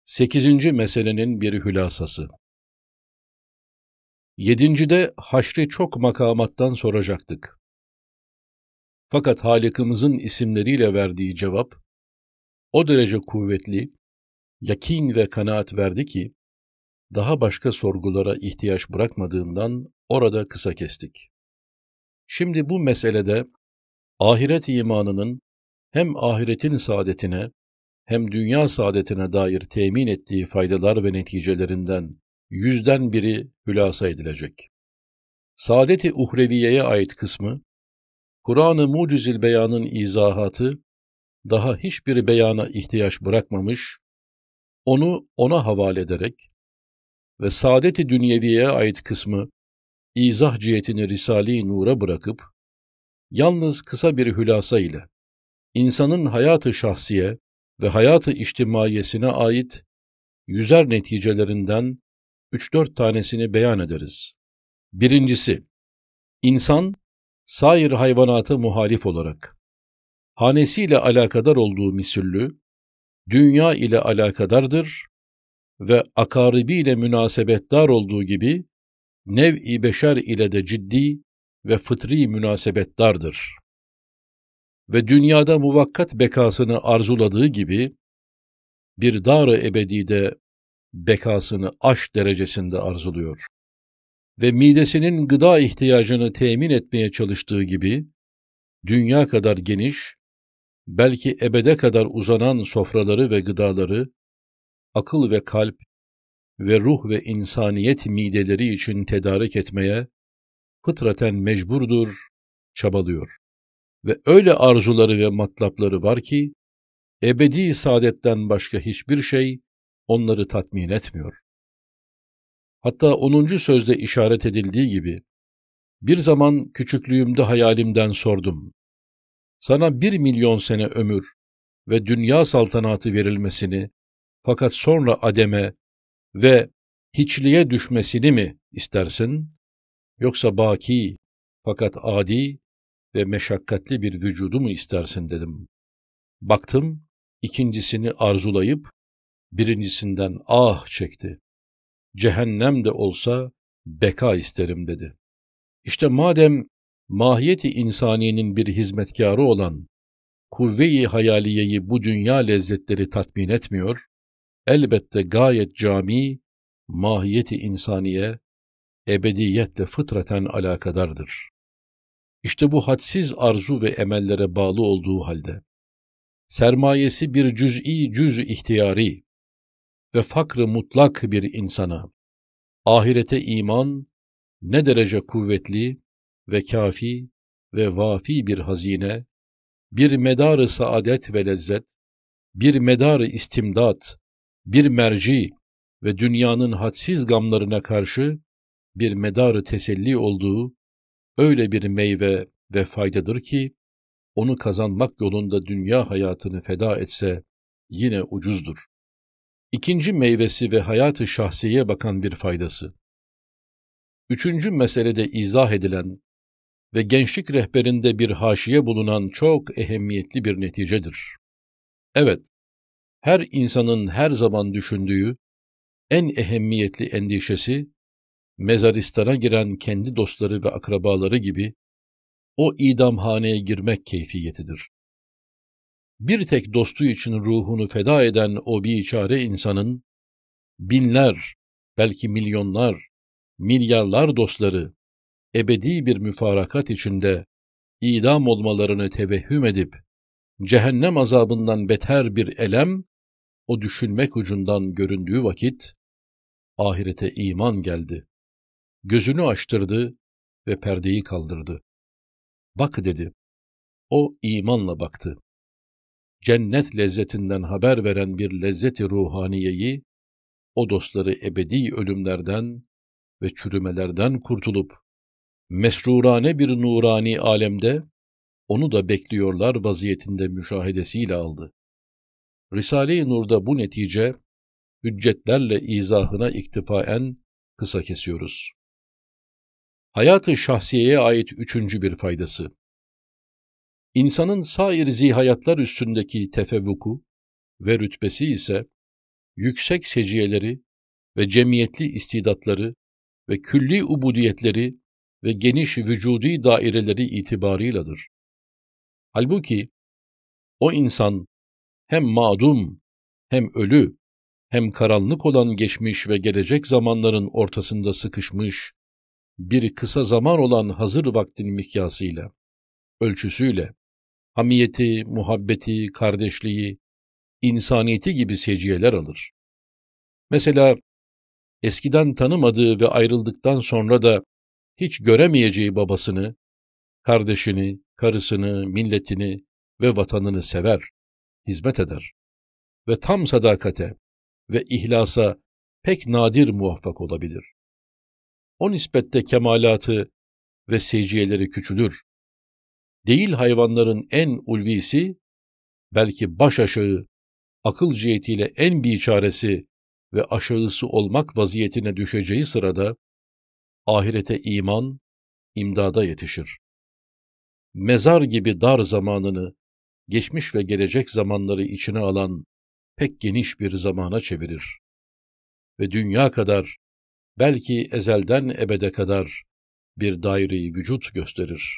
8. meselenin bir hülasası. 7'de haşri çok makamattan soracaktık. Fakat Halık'ımızın isimleriyle verdiği cevap, o derece kuvvetli, yakin ve kanaat verdi ki, daha başka sorgulara ihtiyaç bırakmadığından orada kısa kestik. Şimdi bu meselede, ahiret imanının hem ahiretin saadetine, hem dünya saadetine dair temin ettiği faydalar ve neticelerinden 100'den biri hülasa edilecek. Saadet-i uhreviye ait kısmı, Kur'an-ı Mucizül Beyan'ın izahatı, daha hiçbir beyana ihtiyaç bırakmamış, onu ona havale ederek ve saadet-i dünyeviyeye ait kısmı, izah cihetini Risale-i Nur'a bırakıp, yalnız kısa bir hülasa ile, insanın hayatı şahsiye ve hayatı içtimaiyesine ait 100'er neticelerinden 3-4 tanesini beyan ederiz. Birincisi, insan, sair hayvanata muhalif olarak, hanesiyle alakadar olduğu misüllü, dünya ile alakadardır ve akaribiyle münasebetdar olduğu gibi, nev-i beşer ile de ciddi ve fıtri münasebetdardır. Ve dünyada muvakkat bekasını arzuladığı gibi, bir dar-ı ebedide bekasını aşk derecesinde arzuluyor. Ve midesinin gıda ihtiyacını temin etmeye çalıştığı gibi, dünya kadar geniş, belki ebede kadar uzanan sofraları ve gıdaları, akıl ve kalp ve ruh ve insaniyet mideleri için tedarik etmeye fıtraten mecburdur, çabalıyor. Ve öyle arzuları ve matlapları var ki, ebedi saadetten başka hiçbir şey onları tatmin etmiyor. Hatta 10. sözde işaret edildiği gibi, bir zaman küçüklüğümde hayalimden sordum. Sana 1 milyon sene ömür ve dünya saltanatı verilmesini, fakat sonra ademe ve hiçliğe düşmesini mi istersin? Yoksa baki, fakat adi ve meşakkatli bir vücudu mu istersin dedim. Baktım, ikincisini arzulayıp, birincisinden ah çekti. Cehennem de olsa beka isterim dedi. İşte madem mahiyeti insaniyenin bir hizmetkarı olan kuvve-i hayaliyeyi bu dünya lezzetleri tatmin etmiyor, elbette gayet cami, mahiyeti insaniye, ebediyetle fıtraten alakadardır. İşte bu hadsiz arzu ve emellere bağlı olduğu halde, sermayesi bir cüz-i ihtiyari ve fakr-ı mutlak bir insana, ahirete iman ne derece kuvvetli ve kafi ve vafi bir hazine, bir medar-ı saadet ve lezzet, bir medar-ı istimdat, bir merci ve dünyanın hadsiz gamlarına karşı bir medar-ı teselli olduğu öyle bir meyve ve faydadır ki, onu kazanmak yolunda dünya hayatını feda etse yine ucuzdur. İkinci meyvesi ve hayat-ı şahsiyeye bakan bir faydası. 3. meselede izah edilen ve gençlik rehberinde bir haşiye bulunan çok ehemmiyetli bir neticedir. Evet, her insanın her zaman düşündüğü en ehemmiyetli endişesi, mezaristana giren kendi dostları ve akrabaları gibi o idamhaneye girmek keyfiyetidir. Bir tek dostu için ruhunu feda eden o biçare insanın, binler, belki milyonlar, milyarlar dostları, ebedi bir müfarakat içinde idam olmalarını tevehhüm edip, cehennem azabından beter bir elem, o düşünmek ucundan göründüğü vakit, ahirete iman geldi. Gözünü açtırdı ve perdeyi kaldırdı. Bak dedi, o imanla baktı. Cennet lezzetinden haber veren bir lezzeti ruhaniyeyi, o dostları ebedi ölümlerden ve çürümelerden kurtulup, mesrurane bir nurani alemde, onu da bekliyorlar vaziyetinde müşahedesiyle aldı. Risale-i Nur'da bu netice, hüccetlerle izahına iktifaen kısa kesiyoruz. Hayat-ı şahsiyeye ait 3. bir faydası. İnsanın sair zihayatlar üstündeki tefevvuku ve rütbesi ise, yüksek seciyeleri ve cemiyetli istidatları ve külli ubudiyetleri ve geniş vücudi daireleri itibarıyladır. Halbuki o insan hem mağdum, hem ölü, hem karanlık olan geçmiş ve gelecek zamanların ortasında sıkışmış, bir kısa zaman olan hazır vaktin mikyasıyla, ölçüsüyle, hamiyeti, muhabbeti, kardeşliği, insaniyeti gibi seciyeler alır. Mesela eskiden tanımadığı ve ayrıldıktan sonra da hiç göremeyeceği babasını, kardeşini, karısını, milletini ve vatanını sever, hizmet eder ve tam sadakate ve ihlasa pek nadir muvaffak olabilir. O nispette kemalatı ve seciyeleri küçülür. Değil hayvanların en ulvisi, belki baş aşağı, akıl cihetiyle en biçaresi ve aşağısı olmak vaziyetine düşeceği sırada, ahirete iman, imdada yetişir. Mezar gibi dar zamanını, geçmiş ve gelecek zamanları içine alan pek geniş bir zamana çevirir. Ve dünya kadar, belki ezelden ebede kadar bir daire-i vücut gösterir.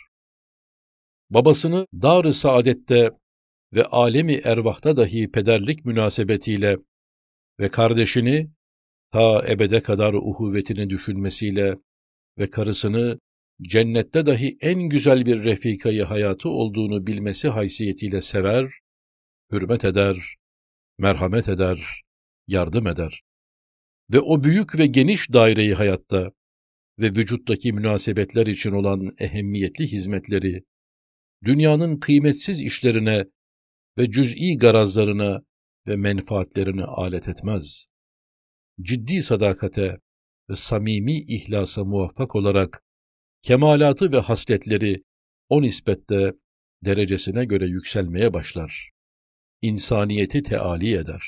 Babasını dar-ı saadette ve alemi ervahta dahi pederlik münasebetiyle ve kardeşini ta ebede kadar uhuvvetini düşünmesiyle ve karısını cennette dahi en güzel bir refikayı hayatı olduğunu bilmesi haysiyetiyle sever, hürmet eder, merhamet eder, yardım eder. Ve o büyük ve geniş daireyi hayatta ve vücuttaki münasebetler için olan ehemmiyetli hizmetleri, dünyanın kıymetsiz işlerine ve cüz'i garazlarına ve menfaatlerine alet etmez. Ciddi sadakate ve samimi ihlasa muvaffak olarak kemalatı ve hasletleri o nispette derecesine göre yükselmeye başlar. İnsaniyeti teâli eder.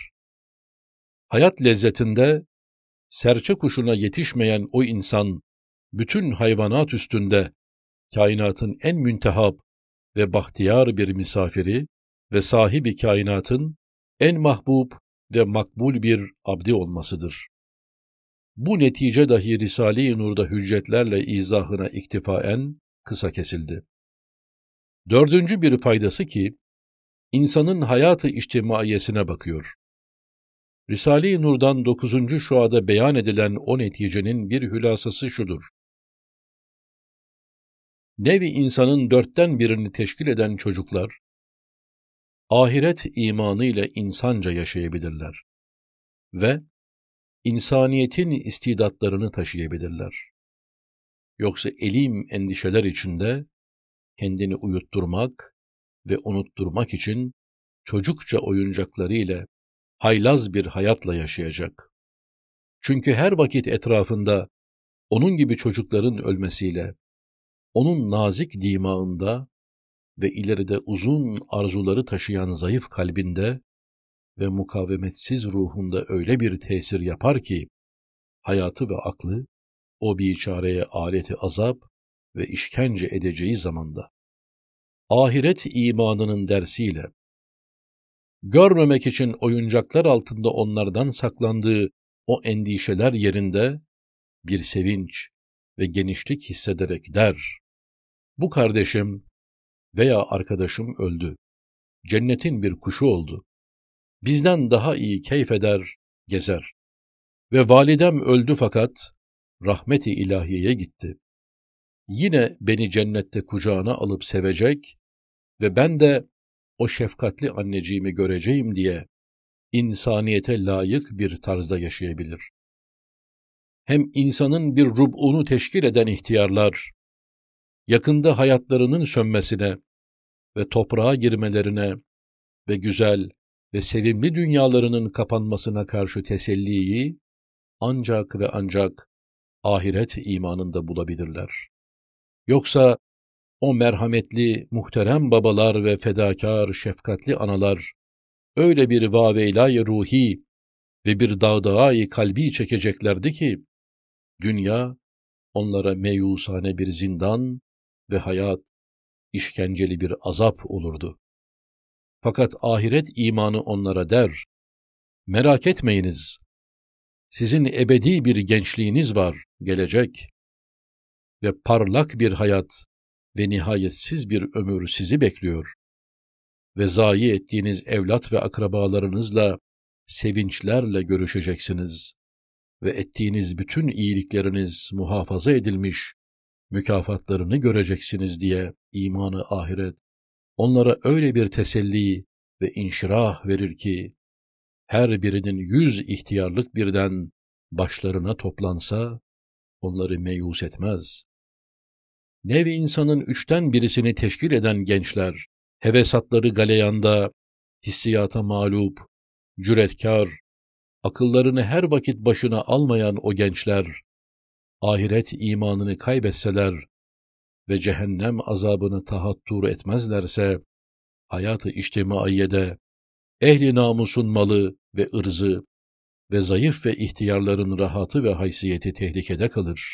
Hayat lezzetinde serçe kuşuna yetişmeyen o insan, bütün hayvanat üstünde kainatın en müntehab ve bahtiyar bir misafiri ve sahibi kainatın en mahbub ve makbul bir abdi olmasıdır. Bu netice dahi Risale-i Nur'da hüccetlerle izahına iktifaen kısa kesildi. Dördüncü bir faydası ki, insanın hayatı içtimaiyesine bakıyor. Risale-i Nur'dan 9. şuada beyan edilen o neticenin bir hülasası şudur. Nevi insanın 1/4'ünü teşkil eden çocuklar, ahiret imanıyla insanca yaşayabilirler ve insaniyetin istidatlarını taşıyabilirler. Yoksa elim endişeler içinde kendini uyutturmak ve unutturmak için çocukça oyuncaklarıyla haylaz bir hayatla yaşayacak. Çünkü her vakit etrafında onun gibi çocukların ölmesiyle, onun nazik dimağında ve ileride uzun arzuları taşıyan zayıf kalbinde ve mukavemetsiz ruhunda öyle bir tesir yapar ki, hayatı ve aklı o biçareye aleti azap ve işkence edeceği zamanda, ahiret imanının dersiyle, görmemek için oyuncaklar altında onlardan saklandığı o endişeler yerinde bir sevinç ve genişlik hissederek der, bu kardeşim veya arkadaşım öldü, cennetin bir kuşu oldu, bizden daha iyi keyif eder, gezer ve validem öldü fakat rahmet-i ilahiyeye gitti. Yine beni cennette kucağına alıp sevecek ve ben de o şefkatli anneciğimi göreceğim diye insaniyete layık bir tarzda yaşayabilir. Hem insanın bir rub'unu teşkil eden ihtiyarlar, yakında hayatlarının sönmesine ve toprağa girmelerine ve güzel ve sevimli dünyalarının kapanmasına karşı teselliyi ancak ve ancak ahiret imanında bulabilirler. Yoksa o merhametli, muhterem babalar ve fedakar, şefkatli analar öyle bir vaveylâ-i ruhi ve bir dağdağâ-i kalbi çekeceklerdi ki, dünya onlara meyusane bir zindan ve hayat işkenceli bir azap olurdu. Fakat ahiret imanı onlara der, Merak etmeyiniz. Sizin ebedi bir gençliğiniz var, gelecek. Ve parlak bir hayat ve nihayetsiz bir ömür sizi bekliyor. Ve zayi ettiğiniz evlat ve akrabalarınızla sevinçlerle görüşeceksiniz. Ve ettiğiniz bütün iyilikleriniz muhafaza edilmiş, mükafatlarını göreceksiniz diye imanı ahiret onlara öyle bir teselli ve inşirah verir ki, her birinin 100 ihtiyarlık birden başlarına toplansa, onları meyus etmez. Nev-i insanın 3'ten birisini teşkil eden gençler, hevesatları galeyanda, hissiyata mağlup, cüretkar, akıllarını her vakit başına almayan o gençler, ahiret imanını kaybetseler ve cehennem azabını tahattur etmezlerse, hayat-ı içtimaiyede, ehli namusun malı ve ırzı ve zayıf ve ihtiyarların rahatı ve haysiyeti tehlikede kalır.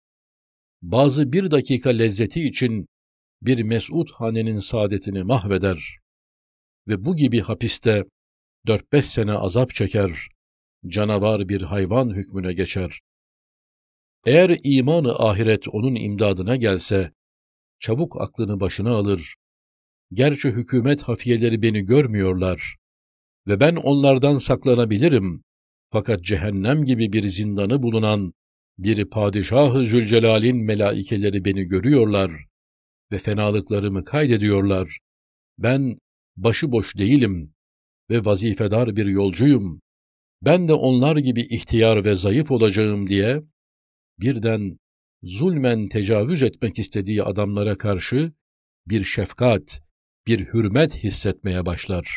Bazı bir dakika lezzeti için bir mes'ud hanenin saadetini mahveder ve bu gibi hapiste 4-5 sene azap çeker, canavar bir hayvan hükmüne geçer. Eğer imanı ahiret onun imdadına gelse, çabuk aklını başına alır. Gerçi hükümet hafiyeleri beni görmüyorlar ve ben onlardan saklanabilirim. Fakat cehennem gibi bir zindanı bulunan bir Padişah-ı Zülcelal'in melaikeleri beni görüyorlar ve fenalıklarımı kaydediyorlar. Ben başıboş değilim ve vazifedar bir yolcuyum. Ben de onlar gibi ihtiyar ve zayıf olacağım diye birden zulmen tecavüz etmek istediği adamlara karşı bir şefkat, bir hürmet hissetmeye başlar.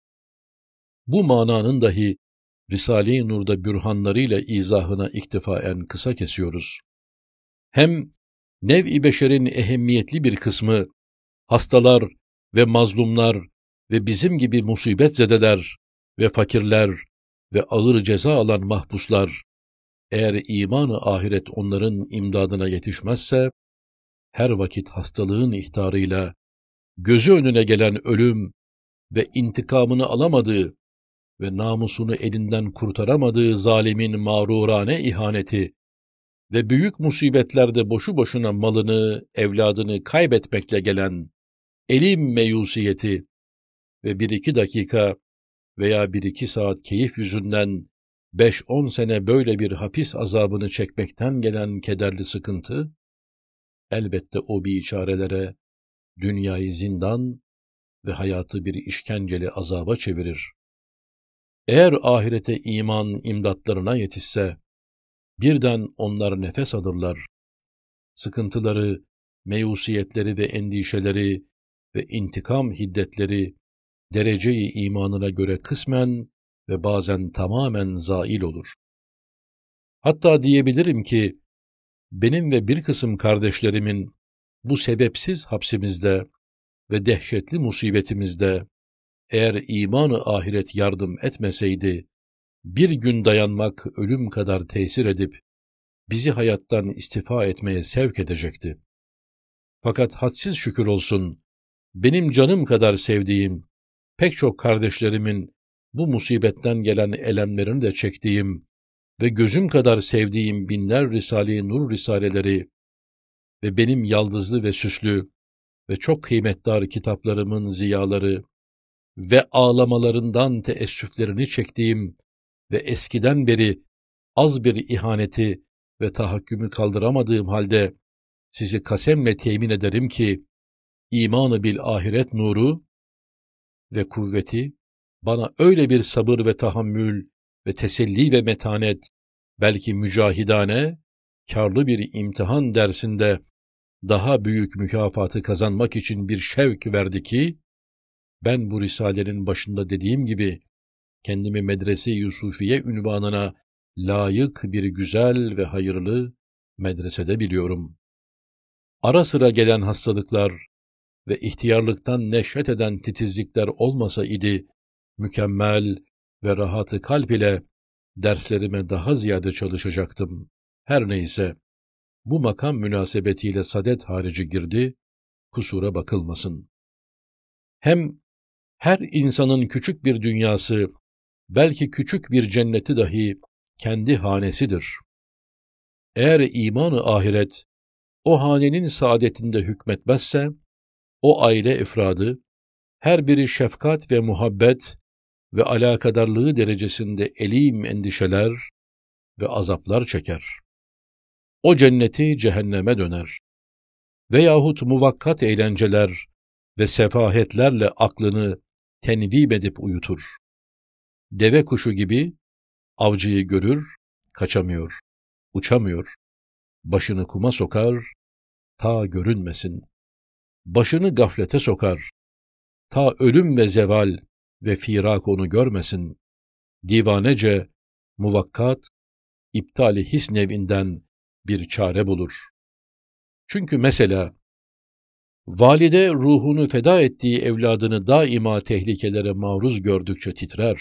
Bu mananın dahi Risale-i Nur'da bürhanlarıyla izahına iktifaen kısa kesiyoruz. Hem nev-i beşerin ehemmiyetli bir kısmı, hastalar ve mazlumlar ve bizim gibi musibetzedeler ve fakirler ve ağır ceza alan mahpuslar, eğer iman-ı ahiret onların imdadına yetişmezse, her vakit hastalığın ihtarıyla gözü önüne gelen ölüm ve intikamını alamadığı ve namusunu elinden kurtaramadığı zalimin mağrurane ihaneti ve büyük musibetlerde boşu boşuna malını, evladını kaybetmekle gelen elim meyusiyeti ve 1-2 dakika veya 1-2 saat keyif yüzünden 5-10 sene böyle bir hapis azabını çekmekten gelen kederli sıkıntı, elbette o biçarelere dünyayı zindan ve hayatı bir işkenceli azaba çevirir. Eğer ahirete iman imdatlarına yetişse, birden onlar nefes alırlar. Sıkıntıları, meyusiyetleri ve endişeleri ve intikam hiddetleri derece-i imanına göre kısmen ve bazen tamamen zail olur. Hatta diyebilirim ki, benim ve bir kısım kardeşlerimin bu sebepsiz hapsimizde ve dehşetli musibetimizde, eğer iman-ı ahiret yardım etmeseydi, bir gün dayanmak ölüm kadar tesir edip, bizi hayattan istifa etmeye sevk edecekti. Fakat hadsiz şükür olsun, benim canım kadar sevdiğim, pek çok kardeşlerimin bu musibetten gelen elemlerini de çektiğim ve gözüm kadar sevdiğim binler Risale-i Nur risaleleri ve benim yaldızlı ve süslü ve çok kıymetdar kitaplarımın ziyaları ve ağlamalarından teessüflerini çektiğim ve eskiden beri az bir ihaneti ve tahakkümü kaldıramadığım halde sizi kasemle temin ederim ki, imanı bil ahiret nuru ve kuvveti bana öyle bir sabır ve tahammül ve teselli ve metanet, belki mücahidane, kârlı bir imtihan dersinde daha büyük mükafatı kazanmak için bir şevk verdi ki, ben bu risalenin başında dediğim gibi, kendimi Medrese-i Yusufiye ünvanına layık bir güzel ve hayırlı medresede biliyorum. Ara sıra gelen hastalıklar ve ihtiyarlıktan neşet eden titizlikler olmasa idi, mükemmel ve rahatı kalp ile derslerime daha ziyade çalışacaktım. Her neyse, bu makam münasebetiyle sadet harici girdi, kusura bakılmasın. Hem her insanın küçük bir dünyası belki küçük bir cenneti dahi kendi hanesidir. Eğer iman-ı ahiret o hanenin saadetinde hükmetmezse, o aile efradı, her biri şefkat ve muhabbet ve alakadarlığı derecesinde elim endişeler ve azaplar çeker. O cenneti cehenneme döner. Veyahut muvakkat eğlenceler ve sefahetlerle aklını tenvim edip uyutur. Deve kuşu gibi avcıyı görür, kaçamıyor, uçamıyor. Başını kuma sokar, ta görünmesin. Başını gaflete sokar, ta ölüm ve zeval ve firak onu görmesin. Divanece, muvakkat, iptali his nevinden bir çare bulur. Çünkü mesela, valide ruhunu feda ettiği evladını daima tehlikelere maruz gördükçe titrer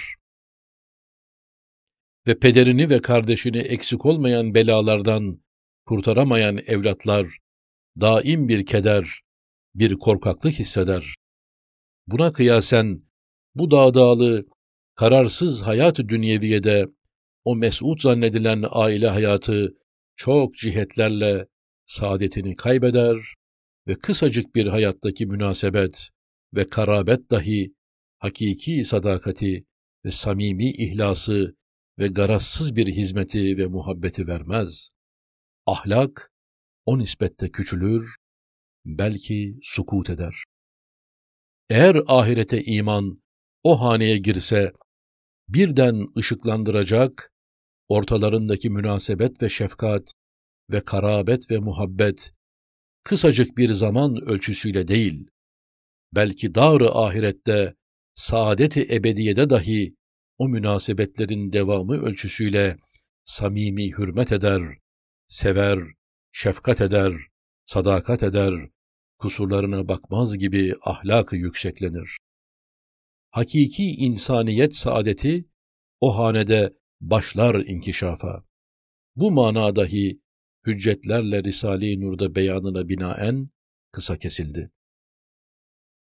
ve pederini ve kardeşini eksik olmayan belalardan kurtaramayan evlatlar daim bir keder, bir korkaklık hisseder. Buna kıyasen bu dağdağlı, kararsız hayat-ı dünyeviyede o mes'ud zannedilen aile hayatı çok cihetlerle saadetini kaybeder ve kısacık bir hayattaki münasebet ve karabet dahi hakiki sadakati ve samimi ihlası ve garazsız bir hizmeti ve muhabbeti vermez. Ahlak o nispette küçülür, belki sukut eder. Eğer ahirete iman o haneye girse, birden ışıklandıracak, ortalarındaki münasebet ve şefkat ve karabet ve muhabbet, kısacık bir zaman ölçüsüyle değil, belki dar-ı ahirette, saadet-i ebediyede dahi o münasebetlerin devamı ölçüsüyle samimi hürmet eder, sever, şefkat eder, sadakat eder, kusurlarına bakmaz gibi ahlak-ı yükseklenir. Hakiki insaniyet saadeti o hanede başlar inkişafa. Bu manadahi hüccetlerle Risale-i Nur'da beyanına binaen kısa kesildi.